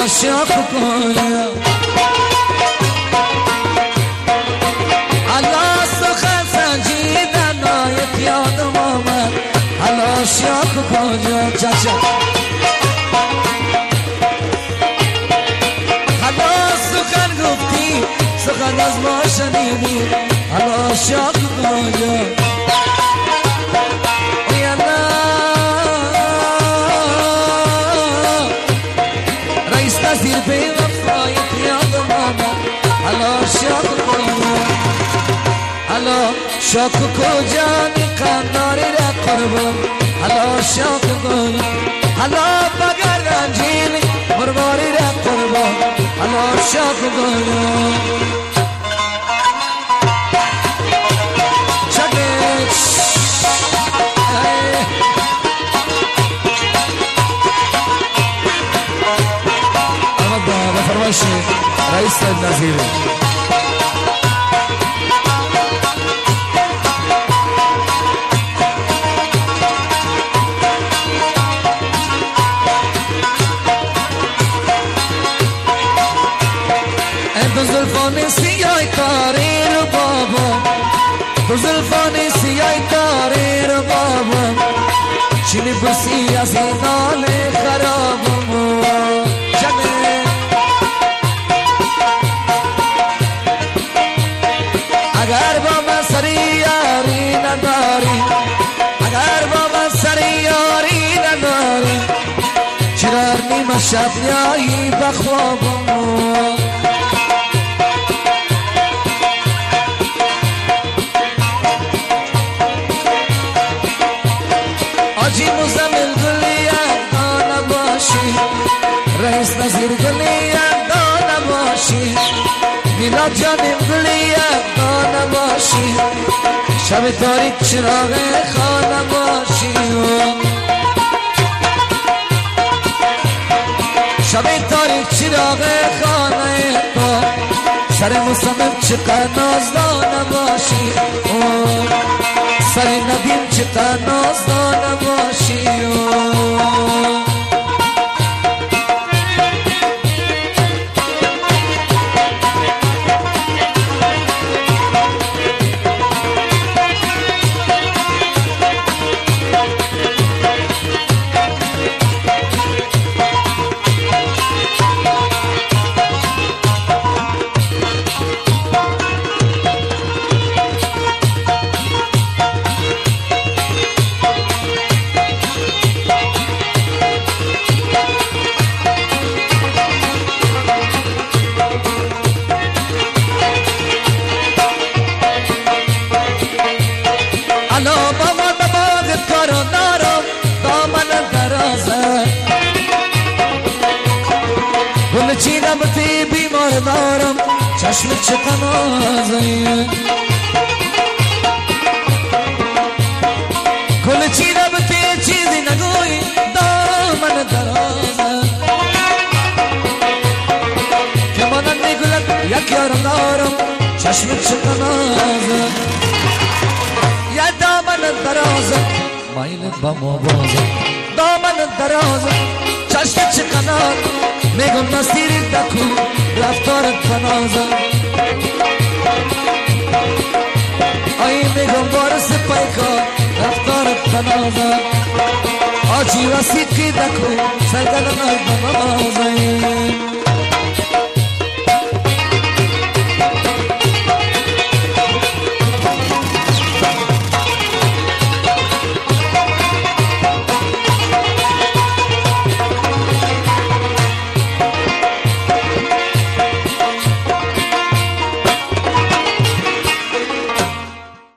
شاق کنیا الله سخن سنجیدن آیت یادم آمد الله شاق کنیا چچا الله سخن گفتی سخن از ما شنیدی الله شاق کنیا زیر به وفایت یادم آمد حالا شاق کنم حالا شاق کجانی قناری را قربان حالا شاق کنم حالا بگر رنجیلی مرماری را قربان حالا شاق کنم رئيس النزيل انت زلفان سیاه تاری رو بابا تو زلفان سیاه تاری رو بابا چی میپرسی از این حال خرابم اگر با من سری یاری نداری اگر با من سری یاری نداری چرا نیمه شب نیایی بخوابم آجی مزمل گلی دانه باشی رئیس نظیر گلی دانه باشی میلاد جانم گلی دانه باشی شب تاریک چراغ خانه باشی شب تاریک چراغ خانه تو سر مصمم چقدر نازدانه باشی سر ندیم چقدر نازدانه باشی چیدم تی بیمار دارم چشم چه نازه کل چیدم تی چیزی نگوی دامن درازه که مانند گلت یک یار دارم چشم چه نازه یا دامن درازه مایل با مبازه دامن درازه چشم چه کنار میگم نستیر دکو رفتارت فنازم آی میگم بارس پیکار رفتارت فنازم آجی وسیقی دکو سرگرنای بنازم